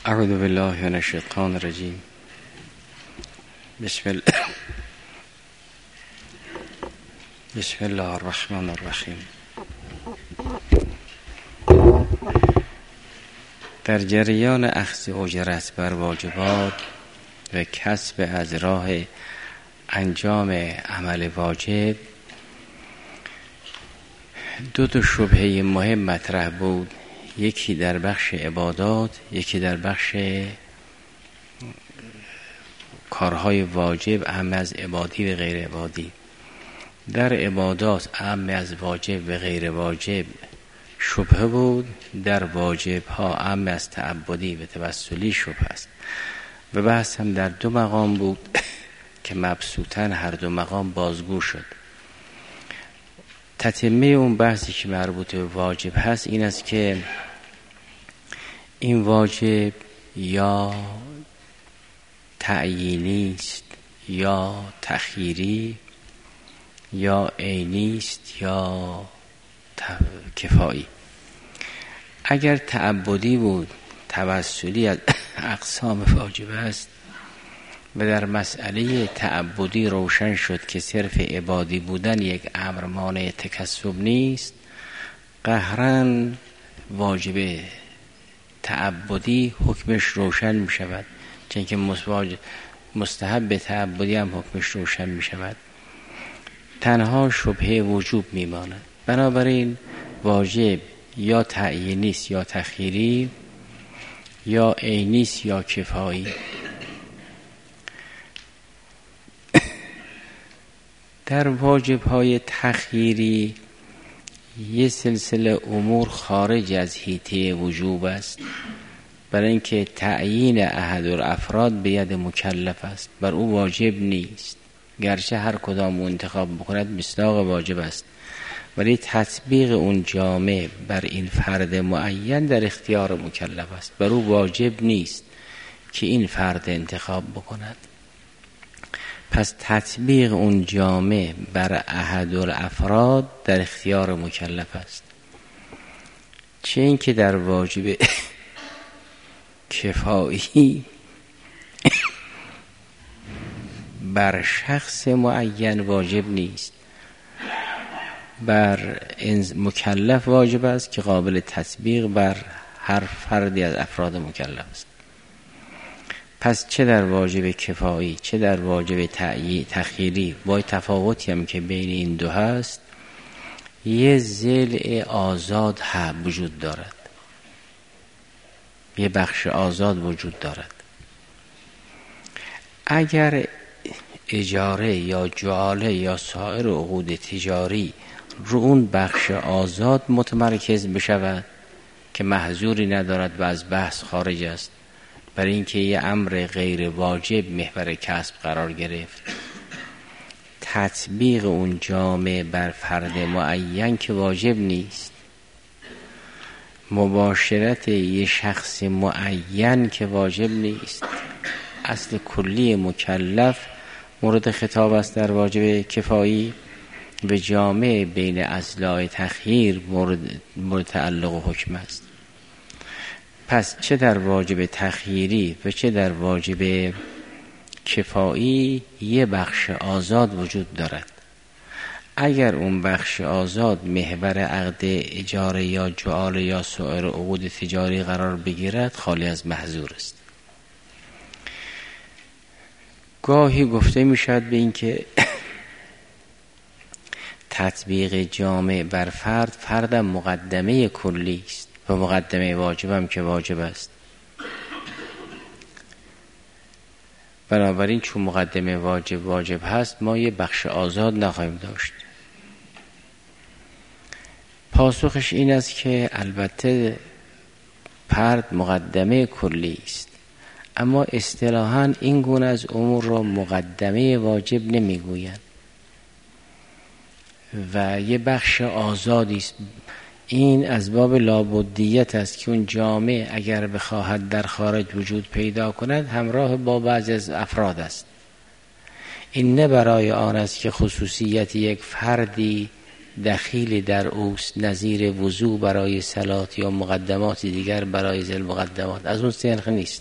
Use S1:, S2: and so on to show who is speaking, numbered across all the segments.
S1: اعوذ بالله من الشیطان الرجیم. بسم الله الرحمن الرحیم. در جریان اخذ اجرت بر واجبات و کسب از راه انجام عمل واجب دو شبهه مهم مطرح بود، یکی در بخش عبادات، یکی در بخش کارهای واجب اهم از عبادی و غیر عبادی. در عبادات اهم از واجب و غیر واجب شبهه بود، در واجب ها اهم از تعبدی و توسلی شبهه است. و بحث هم در دو مقام بود که مبسوطاً هر دو مقام بازگو شد. تتمه اون بحثی که مربوط به واجب هست این است که این واجب یا تعیینی است یا تخییری یا عینی است یا کفایی. اگر تعبدی بود، توسلی از اقسام واجب است و در مسئله تعبدی روشن شد که صرف عبادی بودن یک امر مانع تکسب نیست، قهراً واجب تعبدی حکمش روشن می شود، چون که مستحب تعبدی هم حکمش روشن می شود. تنها شبهه وجوب می ماند. بنابراین واجب یا تعیینی است یا تخییری یا عینی است یا کفایی. در واجب‌های تخییری یه سلسله امور خارج از حیطه وجوب است، برای اینکه تعیین احد الافراد به ید مکلف است، بر او واجب نیست، گرچه هر کدام انتخاب بکند مصداق واجب است، ولی تطبیق اون جامع بر این فرد معین در اختیار مکلف است، بر او واجب نیست که این فرد انتخاب بکند. پس تطبیق اون جامع بر احد الافراد در اختیار مکلف است. چه این که در واجب کفایی بر شخص معین واجب نیست، بر مکلف واجب است که قابل تطبیق بر هر فردی از افراد مکلف است. پس چه در واجب کفایی چه در واجب تخییری، با تفاوتی هم که بین این دو هست، یه ضلع آزاد وجود دارد، یه بخش آزاد وجود دارد. اگر اجاره یا جعاله یا سایر عقود تجاری رو اون بخش آزاد متمرکز بشود که محظوری ندارد و از بحث خارج است، برای اینکه یه امر غیر واجب محور کسب قرار گرفت، تطبیق اون جامع بر فرد معین که واجب نیست، مباشرت یه شخص معین که واجب نیست. اصل کلی مکلف مورد خطاب است در واجب کفایی و جامع بین اضلاع تخییر مورد تعلق و حکم است. پس چه در واجب تخییری و چه در واجب کفایی یه بخش آزاد وجود دارد. اگر اون بخش آزاد محور عقد اجاره یا جعاله یا سایر عقود تجاری قرار بگیرد، خالی از محظور است. گاهی گفته می شود به این که تطبیق جامع بر فرد مقدمه کلی است و مقدمه واجب هم که واجب است. بنابراین چون مقدمه واجب هست، ما یه بخش آزاد نخواهیم داشت. پاسخش این است که البته فرد مقدمه کلی است، اما اصطلاحاً این گونه از امور را مقدمه واجب نمیگویند و یه بخش آزادی است. این از باب لابدیت است که اون جامع اگر بخواهد در خارج وجود پیدا کند همراه با بعضی از افراد است. این نه برای آن است که خصوصیت یک فردی دخیل در اوست، نظیر وضو برای صلات یا مقدمات دیگر برای ذل مقدمات، از اون سنخ نیست.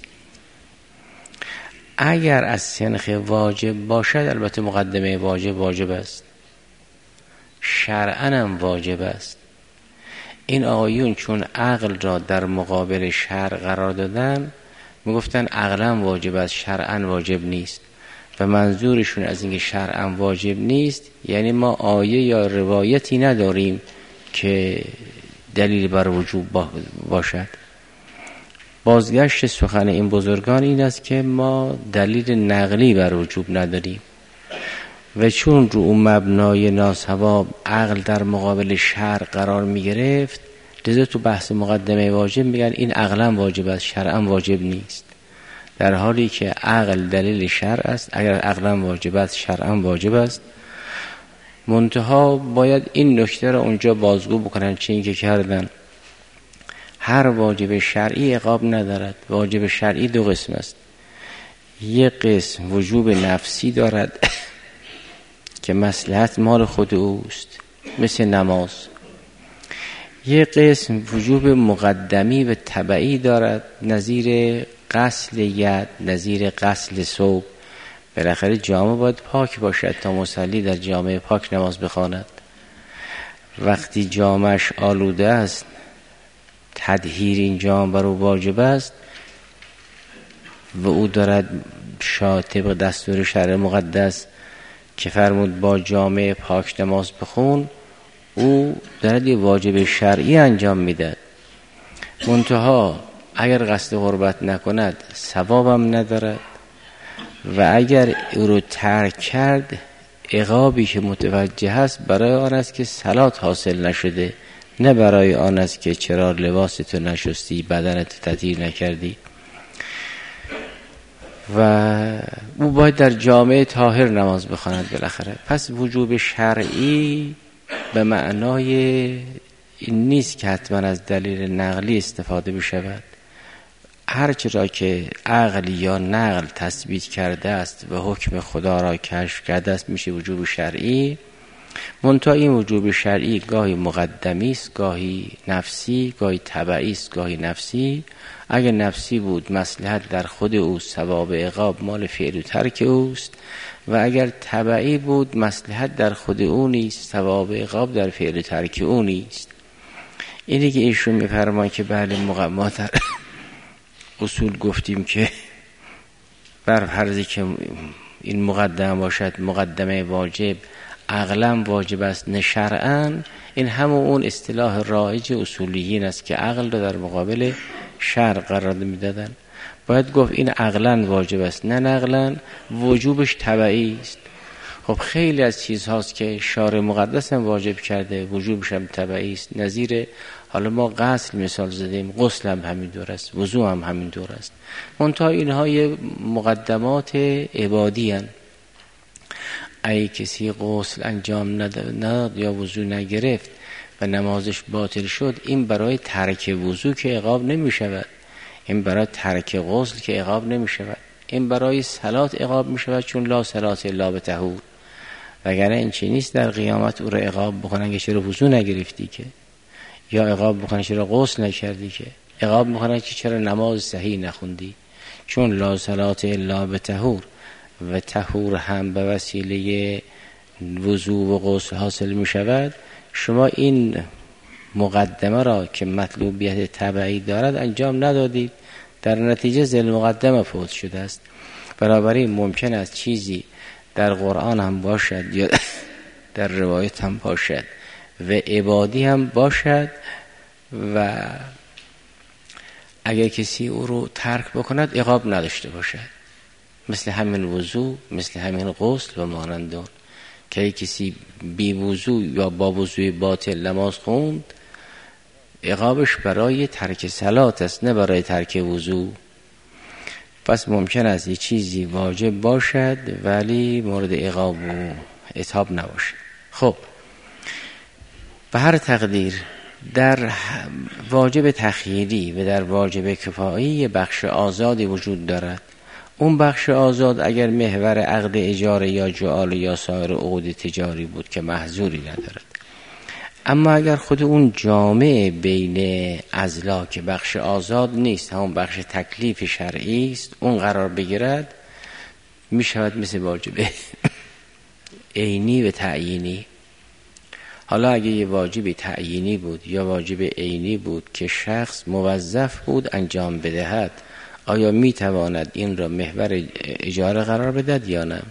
S1: اگر از سنخ واجب باشد، البته مقدمه واجب است، شرعاً هم واجب است. این آقایون چون عقل را در مقابل شرع قرار دادن، میگفتن عقلاً واجب است، شرعاً واجب نیست. و منظورشون از اینکه شرعاً واجب نیست یعنی ما آیه یا روایتی نداریم که دلیل بر وجوب باشد. بازگشت سخن این بزرگان این است که ما دلیل نقلی بر وجوب نداریم و چون رو اون مبنای ناصواب عقل در مقابل شرع قرار می گرفت، لذا تو بحث مقدمه واجب میگن این عقلا واجب است، شرعا واجب نیست، در حالی که عقل دلیل شرع است. اگر عقلا واجب است، شرعا واجب است. منتها باید این نکته را اونجا بازگو بکنن، چه این که کردن هر واجب شرعی عقاب ندارد. واجب شرعی دو قسم است، یک قسم وجوب نفسی دارد که مصلحت مال خود اوست مثل نماز، یک قسم وجوب مقدمی و تبعی دارد نظیر غسل ید، نظیر غسل ثوب. بالاخره جامه باید پاک باشد تا مصلی در جامه پاک نماز بخواند. وقتی جامهش آلوده است، تطهیر این جامه بر او واجب است و او دارد طبق دستور شرع مقدس که فرمود با جامه پاک نماز بخون، او دارد یه واجب شرعی انجام میده. منتها اگر قصد قربت نکند ثوابم ندارد و اگر او رو ترک کرد عقابی که متوجه است برای آن است که صلات حاصل نشده، نه برای آن است که چرا لباستو نشستی، بدنت تطهیر نکردی. و او باید در جامعه طاهر نماز بخواند بالاخره. پس وجوب شرعی به معنای این نیست که حتما از دلیل نقلی استفاده بشود. هرچه را که عقل یا نقل تثبیت کرده است و حکم خدا را کشف کرده است میشه وجوب شرعی. منتها این وجوب شرعی گاهی مقدمی است، گاهی نفسی، گاهی تبعی است، گاهی نفسی. اگر نفسی بود مصلحت در خود او، ثواب عقاب مال فعل و ترک اوست، و اگر تبعی بود مصلحت در خود او نیست، ثواب عقاب در فعل و ترک او نیست. اینی که ایشون میفرماید که بله ما در اصول گفتیم که بر فرضی که این مقدم باشد مقدمه واجب عقلا واجب است نه شرعاً، این همون اون اصطلاح رایج اصولیین است که عقل را در مقابل شرع قرار میدادن. باید گفت این عقلا واجب است نه نقلا، وجوبش تبعی است. خب خیلی از چیزهاست که شارع مقدس هم واجب کرده، وجوبش هم تبعی است. نظیر حالا ما غسل مثال زدیم، غسل هم همین دور است، وضو هم همین دور است. منتها اینها یه مقدمات عبادی هستند. ای کسی غسل انجام نداد یا وضو نگرفت و نمازش باطل شد، این برای ترک وضو که عقاب نمی شود، این برای ترک غسل که عقاب نمی شود، این برای صلات عقاب می شود، چون لا صلات الا بطهور. وگرنه این چی نیست در قیامت او را عقاب بکنن که چرا وضو نگرفتی که، یا عقاب بکنن چرا غسل نکردی که، عقاب بکنن که چرا نماز صحیح نخوندی، چون لا صلات الا بطهور و طهور هم به وسیله وضو و غسل حاصل می شود. شما این مقدمه را که مطلوبیت تبعی دارد انجام ندادید، در نتیجه ذل مقدمه فوت شده است. بنابراین ممکن است چیزی در قرآن هم باشد یا در روایت هم باشد و عبادی هم باشد و اگر کسی او رو ترک بکند عقاب نداشته باشد، مثل همین وضو، مثل همین غسل و مانند اون که کسی بی وضو یا با وضوی باطل نماز خوند، عقابش برای ترک صلات است نه برای ترک وضو. پس ممکن است یه چیزی واجب باشد ولی مورد عقاب و عتاب نباشد. خب به هر تقدیر در واجب تخییری و در واجب کفایی یه بخش آزادی وجود دارد. اون بخش آزاد اگر محور عقد اجاره یا جعاله یا سایر عقود تجاری بود که محظوری ندارد. اما اگر خود اون جامع بین ازلا که بخش آزاد نیست، همون بخش تکلیف شرعی است، اون قرار بگیرد، می شود مثل واجب عینی و تعیینی. حالا اگه یه واجب تعیینی بود یا واجب عینی بود که شخص موظف بود انجام بدهد، آیا می تواند این را محور اجاره قرار بدهد یا نه؟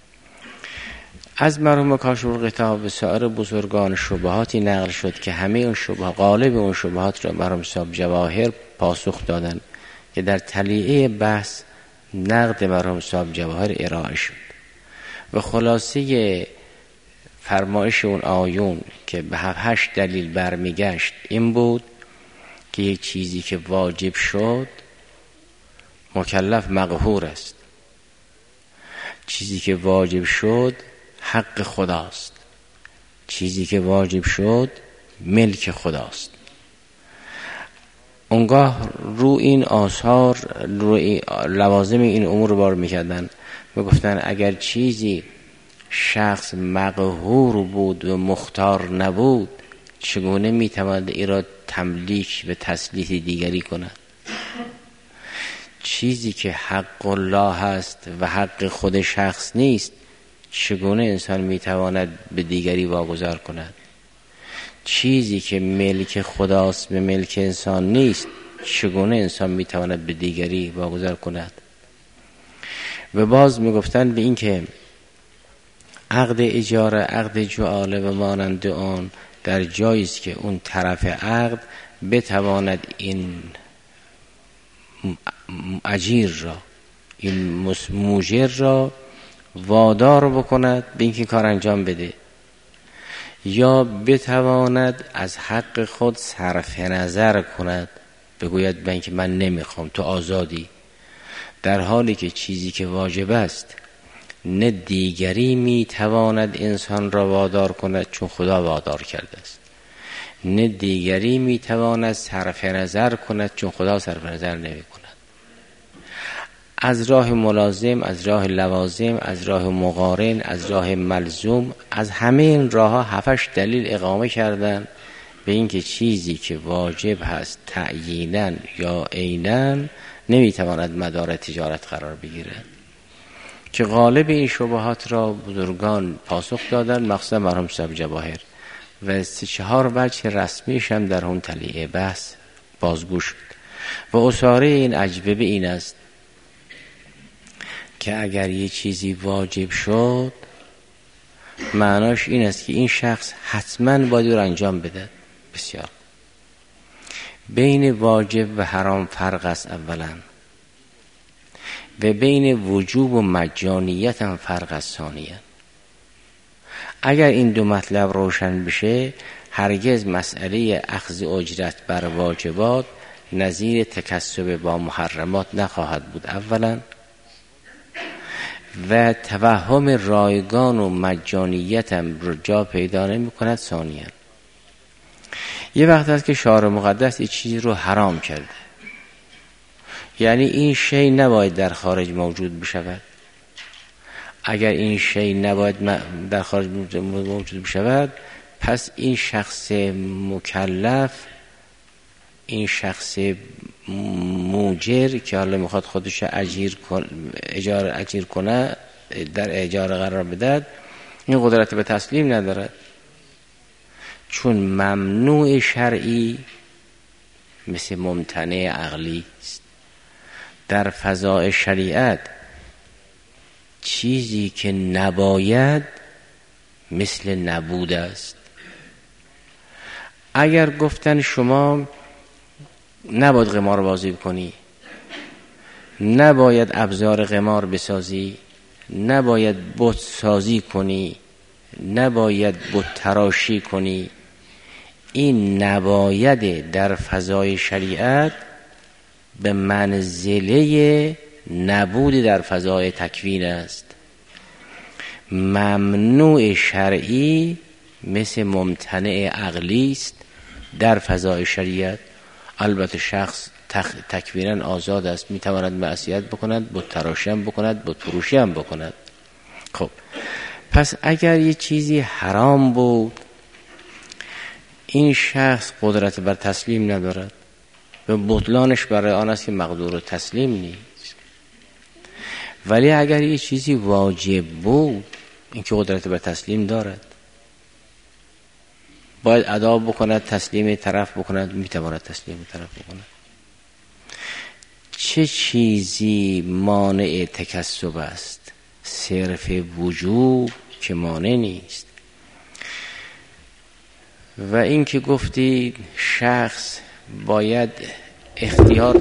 S1: از مرحوم کاشف‌الغطا و سایر بزرگان شبهاتی نقل شد که همه اون شبهات، غالب اون شبهات را مرحوم صاحب جواهر پاسخ دادن که در تلیعه بحث نقد مرحوم صاحب جواهر ارائه شد و خلاصه فرمایش اون آیون که به 7-8 دلیل برمیگشت این بود که یک چیزی که واجب شد مکلف مقهور است، چیزی که واجب شد حق خداست، چیزی که واجب شد ملک خداست. اونگاه رو این آثار، رو لوازم این امور بار میکردن و گفتن اگر چیزی شخص مقهور بود و مختار نبود، چگونه میتواند این را تملیک و تسلیط دیگری کند؟ چیزی که حق الله هست و حق خود شخص نیست، چگونه انسان میتواند به دیگری واگذار کند؟ چیزی که ملک خداست به ملک انسان نیست، چگونه انسان میتواند به دیگری واگذار کند؟ و باز میگفتن به این که عقد اجاره، عقد جعاله و مانند آن در جایی است که اون طرف عقد بتواند این اجیر را، این موجر را وادار بکند به اینکه کار انجام بده، یا بتواند از حق خود صرف نظر کند، بگوید به اینکه من نمیخوام، تو آزادی، در حالی که چیزی که واجب است نه دیگری میتواند انسان را وادار کند چون خدا وادار کرده است، نه دیگری میتواند صرف نظر کند چون خدا صرف نظر نمی کند. از راه ملازم، از راه لوازم، از راه مقارن، از راه ملزوم، از همه این راه ها 7-8 دلیل اقامه کردن به اینکه چیزی که واجب هست تعییناً یا عیناً نمیتواند مدار تجارت قرار بگیرد، که غالب این شبهات را بزرگان پاسخ دادن، مخصوصا مرحوم صاحب جواهر، و 3-4 وجه رسمیش هم در اون تلیعه بحث بازگو شد. و اصاره این اجوبه این است که اگر یه چیزی واجب شد، معناش این است که این شخص حتما باید رو انجام بده. بسیار بین واجب و حرام فرق است اولا، و بین وجوب و مجانیت هم فرق است ثانیا. اگر این دو مطلب روشن بشه، هرگز مسئله اخذ اجرت بر واجبات نظیر تکسب با محرمات نخواهد بود اولا، و توهم رایگان و مجانیت هم جا پیدا نمی کند ثانیا. یه وقت هست که شارع مقدس این چیزی رو حرام کرده، یعنی این شی نباید در خارج موجود بشود. اگر این شی نباید در خارج موجود بشود، پس این شخص مکلف، این شخص موجر که حالا میخواد خودش اجیر کنه، در اجاره قرار بدهد، این قدرت به تسلیم ندارد، چون ممنوع شرعی مثل ممتنع عقلی است. در فضاء شریعت چیزی که نباید مثل نبود است. اگر گفتن شما نباید قمار بازی کنی، نباید ابزار قمار بسازی، نباید بت سازی کنی، نباید بت تراشی کنی، این نباید در فضای شریعت به منزله نبود در فضای تکوین است. ممنوع شرعی مثل ممتنع عقلی است در فضای شریعت. البته شخص تکوینا آزاد است، میتواند معصیت بکند، بت تراشی هم بکند، بت فروشی هم بکند. خب پس اگر یه چیزی حرام بود این شخص قدرت بر تسلیم ندارد و بطلانش برای آن است که مقدور تسلیم نیست. ولی اگر یه چیزی واجب بود، این که قدرت بر تسلیم دارد، باید ادا بکند، تسلیم طرف بکند، میتواند تسلیم طرف بکند. چه چیزی مانع تکسب است؟ صرف وجوب که مانع نیست. و این که گفتی شخص باید اختیار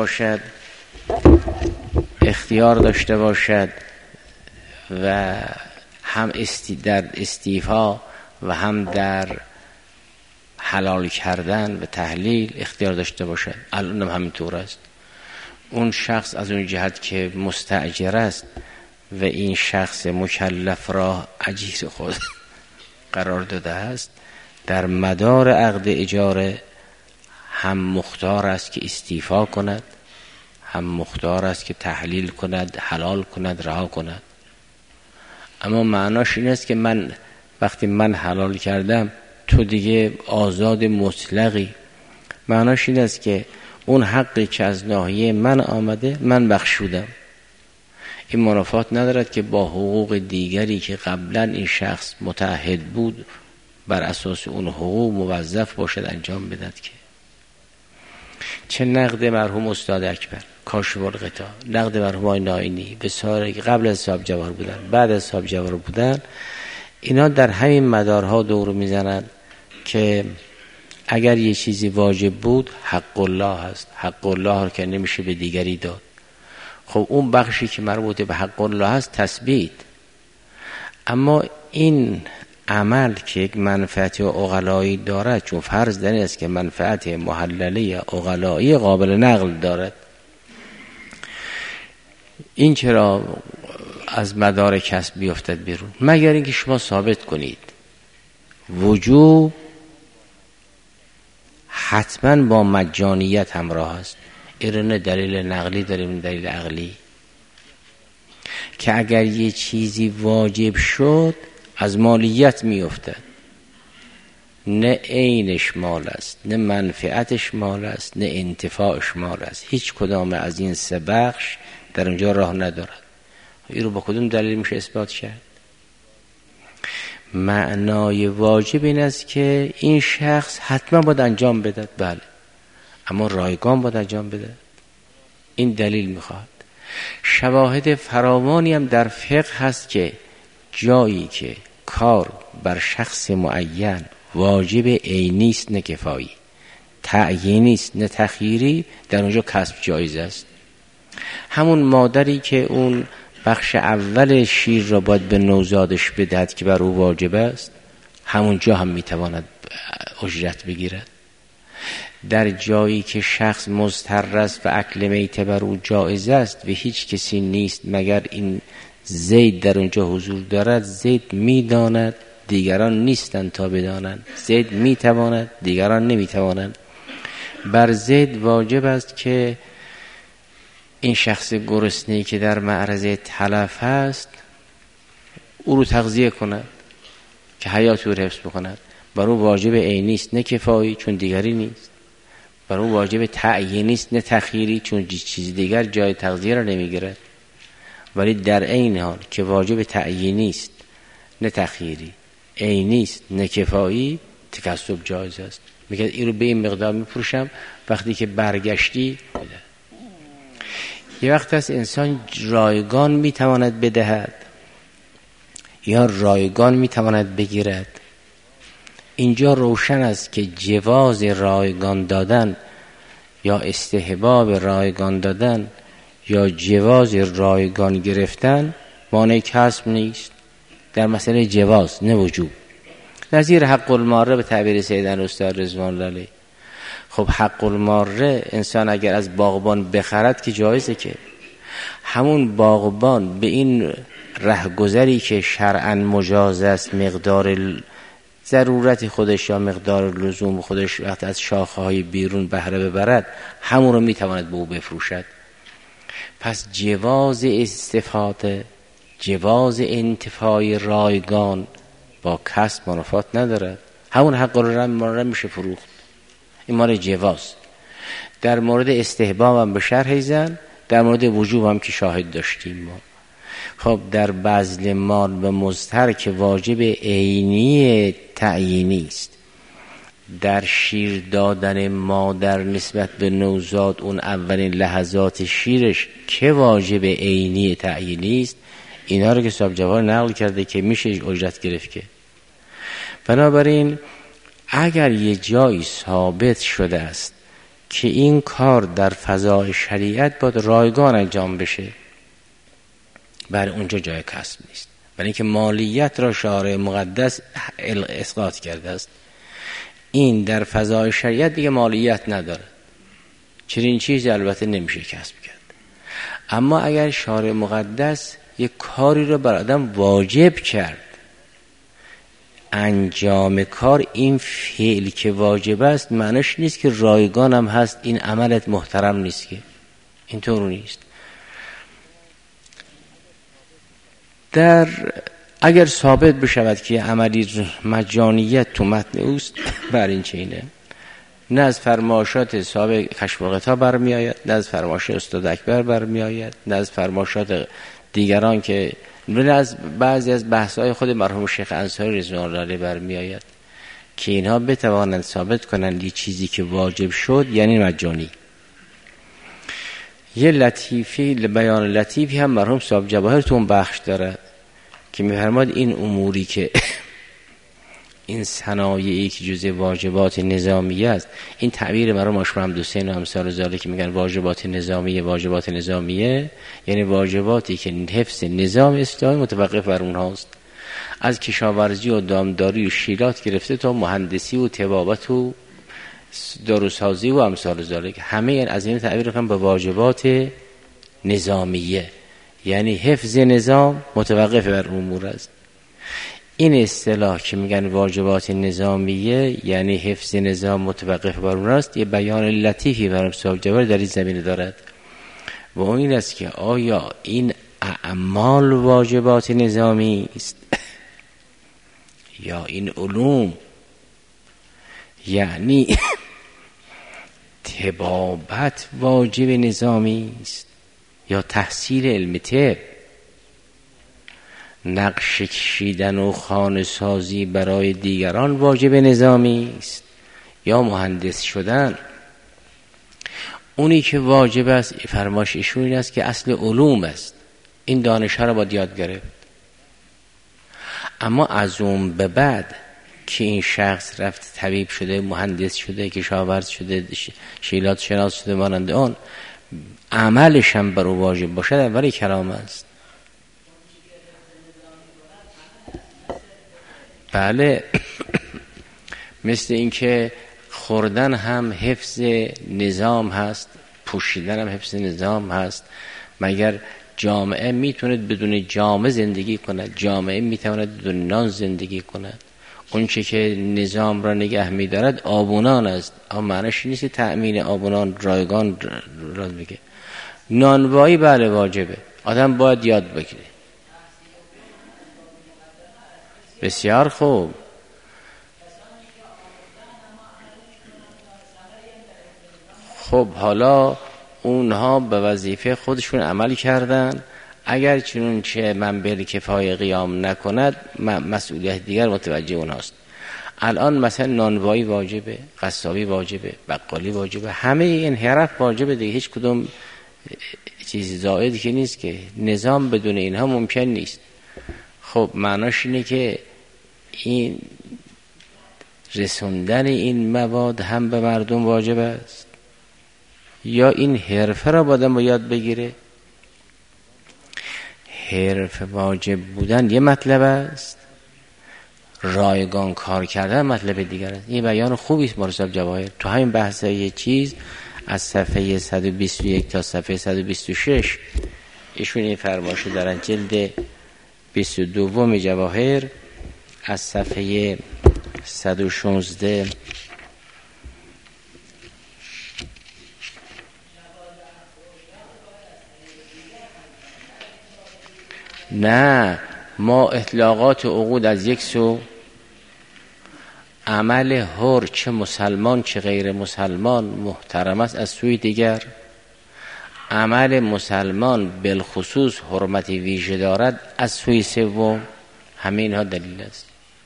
S1: داشته باشد و هم در استیفا و هم در حلال کردن و تحلیل اختیار داشته باشد. الان هم همینطور است. اون شخص از اون جهت که مستأجر است و این شخص مکلف را اجیر خود قرار داده است، در مدار عقد اجاره هم مختار است که استیفا کند، هم مختار است که تحلیل کند، حلال کند، رها کند. اما معناش این است که من وقتی من حلال کردم تو دیگه آزاد مطلقی. معناش این است که اون حقی که از ناحیه من آمده من بخشودم. این منافات ندارد که با حقوق دیگری که قبلا این شخص متعهد بود بر اساس اون حقوق موظف باشد انجام بدهد. که چه نقد مرحوم استاد اکبر، کاشف الغطا، نقد مرحوم آقای ناینی، بسیاری که قبل از صاحب جواهر بودن، بعد از صاحب جواهر بودن، اینا در همین مدارها دور میزنن که اگر یه چیزی واجب بود حق الله هست، حق الله که نمیشه به دیگری داد. خب اون بخشی که مربوط به حق الله هست تثبیت. اما این عمل که یک منفعت عقلایی دارد، چون فرض در این است که منفعت محلله عقلایی قابل نقل دارد، این چرا از مدار کسب بیفتد بیرون؟ مگر اینکه شما ثابت کنید وجوب حتما با مجانیت همراه است. ایران دلیل نقلی داریم، دلیل عقلی، که اگر یه چیزی واجب شد از مالیت میافتد، نه عینش مال است، نه منفعتش مال است، نه انتفاعش مال است. هیچ کدام از این سه بخش در اونجا راه ندارد. این رو با کدوم دلیل میشه اثبات کرد؟ معنای واجب این است که این شخص حتما باید انجام بده، بله، اما رایگان باید انجام بده. این دلیل میخواد. شواهد فراوانی هم در فقه هست که جایی که کار بر شخص معین واجب عینی است نه کفایی، تعیینی است نه تخییری، در اونجا کسب جایز است. همون مادری که اون بخش اول شیر را باید به نوزادش بدهد که بر او واجب است، همونجا هم میتواند اجرت بگیرد. در جایی که شخص مضطر است و اکل میته بر او جایز است و هیچ کسی نیست مگر این زید در اونجا حضور دارد، زید میداند دیگران نیستند تا بدانند، زید میتواند دیگران نمیتوانند. بر زید واجب است که این شخص گرسنه‌ای که در معرض تلف است او رو تغذیه کند که حیات او رو حفظ بکند. بر او واجب عینی است نه کفایی، چون دیگری نیست. بر او واجب تعیینی است نه تخییری، چون چیز دیگر جای تغذیه را نمیگیرد. ولی در عین حال که واجب تعیینی است نه تخییری، عینی است نه کفایی، تکسب جایز است. میگه این رو به این مقدار میفروشم، وقتی که برگشتی بده. یه وقت از انسان رایگان میتواند بدهد یا رایگان میتواند بگیرد. اینجا روشن است که جواز رایگان دادن یا استحباب رایگان دادن یا جواز رایگان گرفتن مانع کسب نیست. در مسئله جواز نه وجوب. نظیر حق الماره به تعبیر سیدن استاد رضوان الله علیه. خب حق الماره انسان اگر از باغبان بخرد که جایزه، که همون باغبان به این رهگذری که شرعاً مجاز است مقدار ضرورت خودش یا مقدار لزوم خودش وقت از شاخه‌های بیرون بهره ببرد، همون رو میتواند به او بفروشد. پس جواز استفاده، جواز انتفاع رایگان با کسب منافات ندارد. همون حق رو میشه فروخت، این مال جواز. در مورد استحباب هم به شرح زن، در مورد وجوب هم که شاهد داشتیم ما. خب در بذل مال به مضطر که واجب عینی تعیینی است، در شیر دادن مادر نسبت به نوزاد اون اولین لحظات شیرش که واجب عینی تعیینی است، اینا رو که صاحب جواهر نقل کرده که میشه اجرت گرفت که. بنابراین اگر یه جایی ثابت شده است که این کار در فضای شریعت باید رایگان انجام بشه، برای اونجا جای کسب نیست، برای اینکه مالیت را شارع مقدس اسقاط کرده است. این در فضای شریعت دیگه مالیت نداره، چنین چیزی البته نمیشه کسب کرد. اما اگر شارع مقدس یک کاری رو بر آدم واجب کرد، انجام کار این فعل که واجب است معنیش نیست که رایگان هم هست، این عملت محترم نیست، که اینطور نیست. اگر ثابت بشود که عملی مجانیت تو متن اوست، بر این چینه نه از فرمایشات صاحب کشف الغطا برمی آید، نه از فرمایشات استاد اکبر برمی آید، نه از فرمایشات دیگران که نه از بعضی از بحث‌های خود مرحوم شیخ انصاری رضوان الله علیه برمی آید که اینها بتوانند ثابت کنند این چیزی که واجب شد یعنی مجانی. یه لطیفی، بیان لطیفی هم مرحوم صاحب جواهر تو اون بخش داره که می‌فرماد این اموری که این صنایعی که جزء واجبات نظامیه است، این تعبیر مرحوم آشور حمدحسین و امثال ذالک که میگن واجبات نظامیه یعنی واجباتی که حفظ نظام اسلامی متوقف بر اونهاست، از کشاورزی و دامداری و شیلات گرفته تا مهندسی و طبابت و داروسازی و امثال ذالک، همه این از این تعبیر کنم به واجبات نظامیه، یعنی حفظ نظام متوقف بر امور است. این اصطلاح که میگن واجبات نظامیه یعنی حفظ نظام متوقف بر اون است، یه بیان لطیفی برام صاحب جواهر در این زمینه دارد و اون این است که آیا این اعمال واجبات نظامی است یا این علوم، یعنی طبابت واجب نظامی است یا تحصیل علم طب، نقش کشیدن و خانه سازی برای دیگران واجب نظامی است یا مهندس شدن. اونی که واجب است فرمایش ایشون این است که اصل علوم است، این دانش ها را باید یاد گرفت. اما از اون به بعد که این شخص رفت طبیب شده، مهندس شده، کشاورز شده، شیلات شناس شده، مانند آن عملش هم بر او واجب باشد، اولی کلام است. بله مثل اینکه خوردن هم حفظ نظام هست، پوشیدن هم حفظ نظام هست. مگر جامعه میتوند بدون جامه زندگی کند؟ جامعه میتواند بدون نان زندگی کند؟ اون چه که نظام را نگه میدارد آبونان است، اما معنیش نیست تأمین آبونان رایگان را میگه. نانوایی بله واجبه، آدم باید یاد بگیره. بسیار خوب. خب حالا اونها به وظیفه خودشون عمل کردن، اگر چنون چه منبع کفایه قیام نکند مسئولیت دیگر متوجه اونهاست. الان مثلا نانوایی واجبه، قصابی واجبه، بقالی واجبه، همه این حرف واجبه دیگه، هیچ کدوم چیز زائدی که نیست، که نظام بدون اینها ممکن نیست. خب معناش اینه که این رسوندن این مواد هم به مردم واجب است یا این حرفه را باید یاد بگیره؟ حرفه واجب بودن یه مطلب است، رایگان کار کردن مطلب دیگر است. این بیان خوبی است مرصد جواهر تو همین بحث یه چیز از صفحه 121 تا صفحه 126 ایشون این فرمایش دارن، جلد 22 جواهر از صفحه 116 نه، ما اطلاقات عقود از یک سو، عمل حر چه مسلمان چه غیر مسلمان محترم است از سوی دیگر. عمل مسلمان بالخصوص حرمت ویژه دارد از سوی سوم. همین ها دلیل است.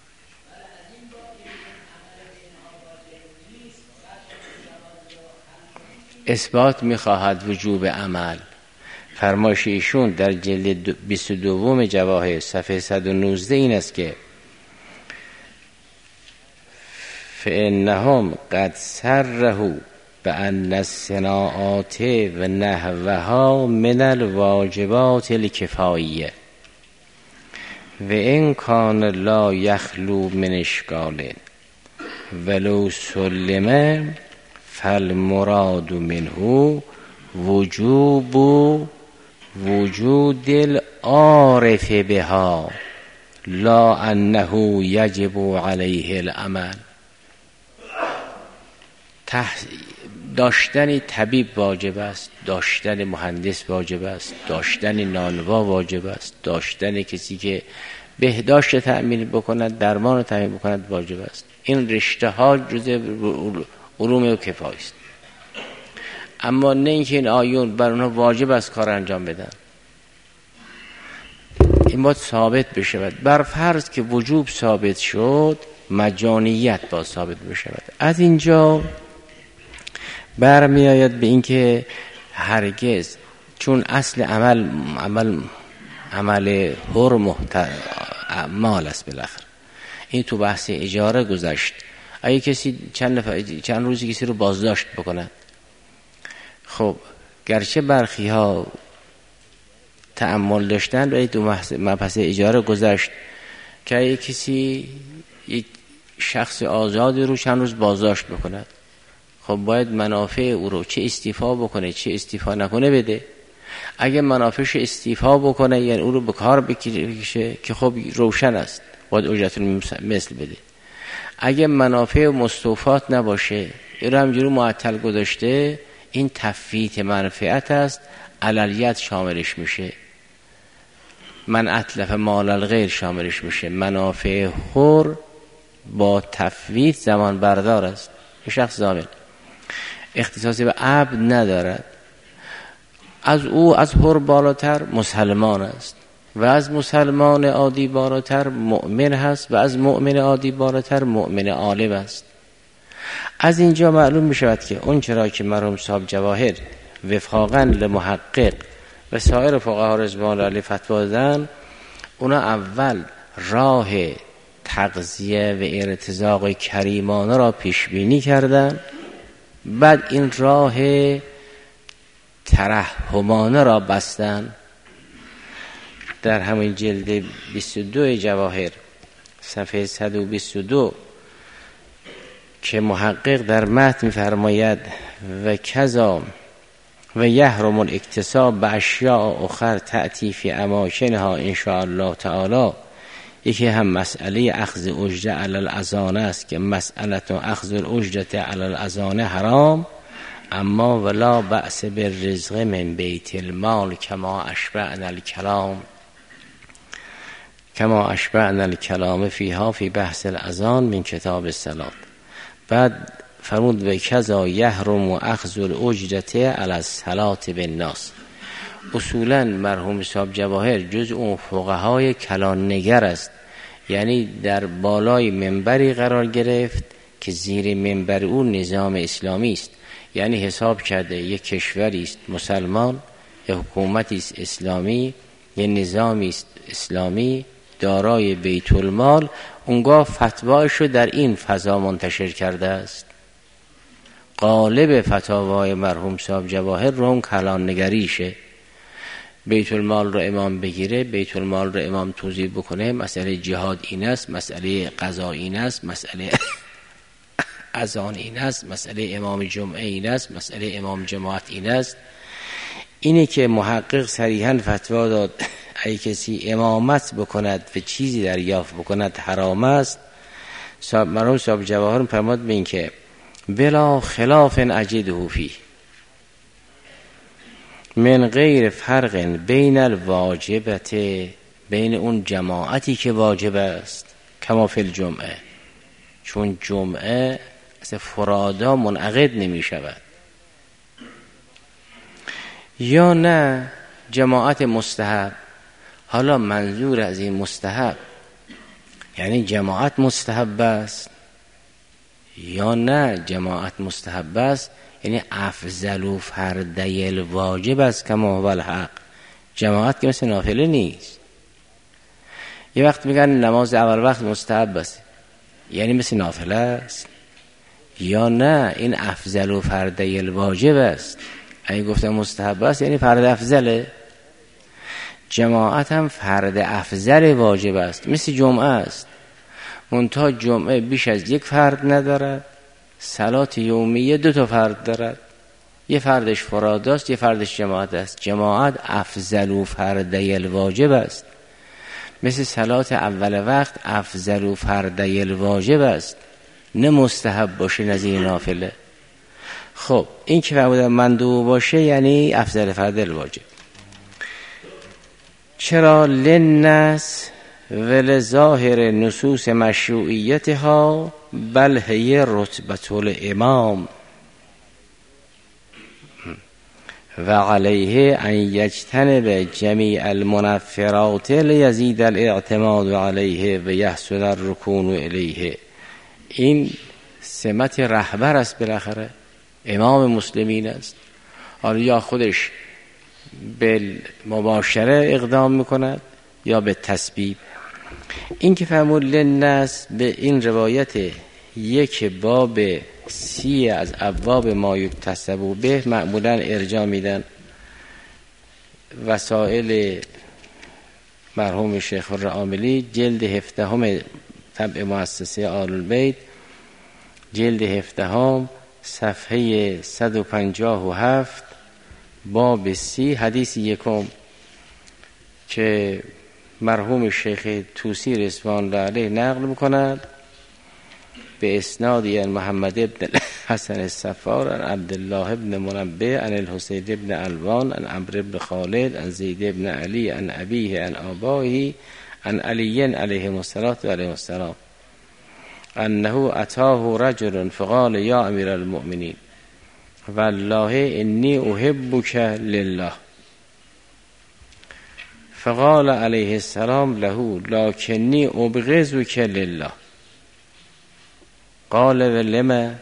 S1: اثبات می‌خواهد وجوب عمل. فرمایش ایشون در جلد 22 جواهر صفحه 119 این است که فإنهم قد صرحوا بأن الصناعات و نحوها من الواجبات الکفاییه و ان کان لا یخلو من اشکال ولو سلم فالمراد منه وجوب وجود العارف بها لا انه یجب علیه العمل. داشتن طبیب واجب است، داشتن مهندس واجب است، داشتن نانوا واجب است، داشتن کسی که بهداشت تأمین بکند، درمان تأمین بکند واجب است. این رشته ها جزء علوم کفایه است. اما نه اینکه این آیون بر اونها واجب است کار انجام بدن. این باید ثابت بشود. بر فرض که وجوب ثابت شد، مجانیت باید ثابت بشود. از اینجا برمی آید به اینکه هرگز، چون اصل عمل حر مال است بالاخره. این تو بحث اجاره گذشت. اگه کسی چند روزی کسی رو بازداشت بکنه، خب گرچه برخی ها تأمل داشتن ولی تو مبحث اجاره گذشت که اگه کسی یک شخص آزادی رو چند روز بازداشت بکند، خب باید منافع او رو چه استیفا بکنه چه استیفا نکنه بده. اگه منافعش استیفا بکنه یعنی او رو به کار بکشه که خب روشن است، باید اجرت مثل بده. اگه منافع مستوفات نباشه این رو همجوری معطل گذاشته، این تفویت منفعت است، علیت شاملش میشه، من اتلف مال الغیر شاملش میشه. منافع حر با تفویت زمان بردار است. این شخص ضامن اختصاصی به عبد ندارد. از او از حر بالاتر مسلمان است و از مسلمان عادی بالاتر مؤمن هست و از مؤمن عادی بالاتر مؤمن عالم است. از اینجا معلوم می شود که اون چرا که مرحوم صاحب جواهر وفاقاً لمحقق و سایر فقها رضوان الله علیهم فتوا دادن، اونا اول راه تغذیه و ارتزاق کریمانه را پیش بینی کردن، بعد این راه ترحمانه را بستن. در همین جلد 22 جواهر صفحه 122 که محقق در متن فرماید و کذا و یحرم الاکتساب به اشیاء اخر تأتی فی اماکنها ان شاء الله تعالی. یکی هم مسئله اخذ اجره علی الاذان است که مسئله اخذ الاجره علی الاذان حرام، اما ولا بأس بالرزق من بیت المال کما اشبعنا الکلام فیها فی بحث الاذان من کتاب الصلاة. بعد فرمود و کذا یحرم اخذ الاجره علی الصلاة بالناس. اصولا مرحوم صاحب جواهر جز اون فقهای کلان نگر است، یعنی در بالای منبری قرار گرفت که زیر منبر اون نظام اسلامی است، یعنی حساب کرده یک کشوری است مسلمان، یک حکومتی است اسلامی، یک نظامی است اسلامی دارای بیت المال، اونگاه فتوایش رو در این فضا منتشر کرده است. غالب فتاوای مرحوم صاحب جواهر رو اون کلان نگریشه. بیت المال رو امام بگیره، بیت المال رو امام توضیح بکنه، مسئله جهاد این است، مسئله قضا این است، مسئله اذان این است، مسئله امام جمعه این است، مسئله امام جماعت این است. اینه که محقق صریحاً فتوا داد اگه کسی امامت بکند و چیزی دریافت بکند حرام است. مرحوم صاحب جواهر فرمود به این که بلا خلاف اجده فیه من غیر فرق بین الواجبت، بین اون جماعتی که واجب است کما فی الجمعه، چون جمعه از فرادا منعقد نمی شود. یا نه جماعت مستحب. حالا منظور از این مستحب یعنی جماعت مستحب است یا نه جماعت مستحب است یعنی افضل و فرضی الواجب است کما هو الحق. جماعت که مثل نافله نیست. یه وقت میگن نماز اول وقت مستحب است یعنی مثل نافله است، یا نه این افضل و فرضی الواجب است. اگه گفتم مستحب است یعنی فرض افضله. جماعت هم فرض افضل واجب است، مثل جمعه است. منتها جمعه بیش از یک فرد ندارد، صلات یومیه 2 فرد دارد، یه فردش فراداست یه فردش جماعت است. جماعت افضل و فرضی الواجب است، مثل صلات اول وقت افضل و فرضی الواجب است، نه مستحب باشه نظیر نافله. خب این که فرمودن مندوب باشه یعنی افضل فرض الواجب. چرا؟ للناس ولظاهر نصوص مشروعیتها بل هی رتبة الامام و علیه ان یجتنب جمیع المنفرات لیزید الاعتماد علیه و یحسن الرکون الیه. این سمت رهبر است، بالاخره امام مسلمین است. حالا یا خودش به مباشره اقدام میکند یا به تسبیب. این که فرمود للناس به این روایت یک باب 30 از ابواب ما یکتسب به معمولا ارجاع میدن. وسائل مرحوم شیخ الرعاملی جلد 17 طبع مؤسسه آل البیت جلد 17 صفحه 157 باب 30 حدیث 1 که مرحوم شیخ طوسی رضوان الله علیه نقل میکند به اسنادی عن محمد ابن حسن الصفار عن عبدالله ابن منبه عن الحسین ابن الوان عن عمرو ابن خالد عن زید ابن علی عن ابیه عن آبائه عن علی علیه الصلاة و علیه السلام انه اتاه رجل فقال یا امیر المؤمنین والله انی احبک لله فقال علیه السلام له لکنی ابغضک لله. قال ولما؟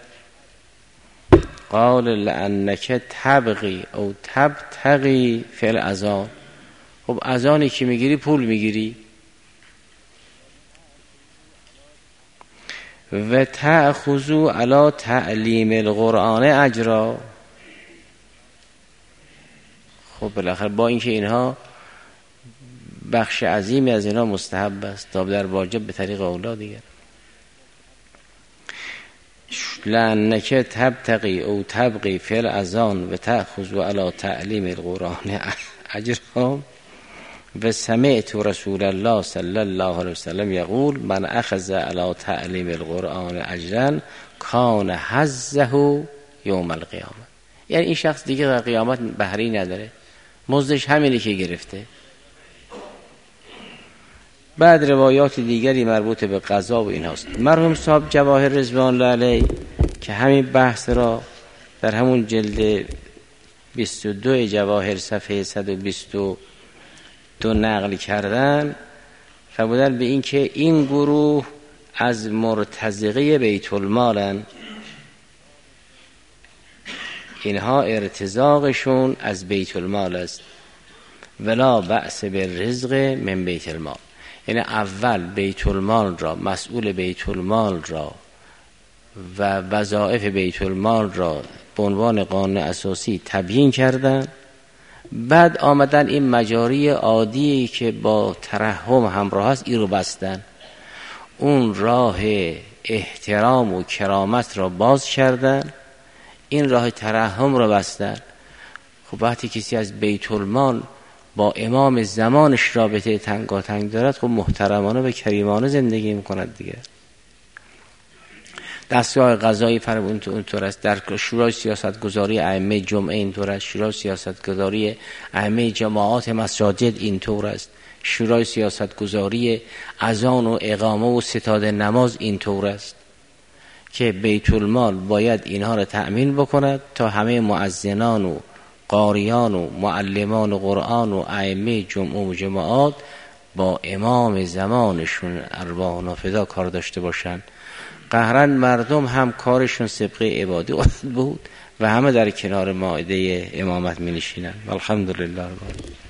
S1: قال لانک تبغی او تبتغی فی الاذان. خب اذانی که میگیری پول میگیری و تأخذو علی تعلیم القرآن اجرا. خب بالاخره با اینکه اینها بخش عظیمی از اینها مستحب است تا در واجب به طریق اولا دیگر. لأنک تبتغی او تبغی فی الاذان و تأخذو علی تعلیم القرآن اجرا و سمعت رسول الله صلی الله علیه وسلم یقول من اخذ علی تعلیم القرآن اجرا کان حظه یوم القیامه. یعنی این شخص دیگه در قیامت بهره نداره، مزدش همینی که گرفته. بعد روایات دیگری مربوط به قضا و این هاست. مرحوم صاحب جواهر رضوان الله علیه که همین بحث را در همون جلد 22 جواهر صفحه 122 نقل کردن، فرمودن به این که این گروه از مرتزقه بیت المالن، اینها ارتزاقشون از بیت المال است. ولا بأس بالرزق من بیت المال. یعنی اول بیت المال را، مسئول بیت المال را و وظایف بیت المال را به عنوان قانون اساسی تبیین کردن، بعد آمدن این مجاری عادی که با ترحم همراه است این رو بستن، اون راه احترام و کرامت را باز کردن، این راه ترحم را بستن. خب وقتی کسی از بیت المال با امام زمانش رابطه تنگاتنگ دارد، خب محترمانه و کریمانه زندگی میکند دیگه. دستگاه قضایی فرمون اونطور است، در شورای سیاستگذاری ائمه جمعه اینطور است، شورای سیاستگذاری ائمه جماعات مساجد اینطور است، شورای سیاستگذاری اذان و اقامه و ستاد نماز اینطور است. که بیت المال باید اینها رو تأمین بکند تا همه مؤذنان و قاریان و معلمان قرآن و ائمه جمعه و جماعات با امام زمانشون ارواحنا فدا کار داشته باشن. قهرن مردم هم کارشون سبقه عبادی بود و همه در کنار مائده امامت می نشینن. الحمدلله.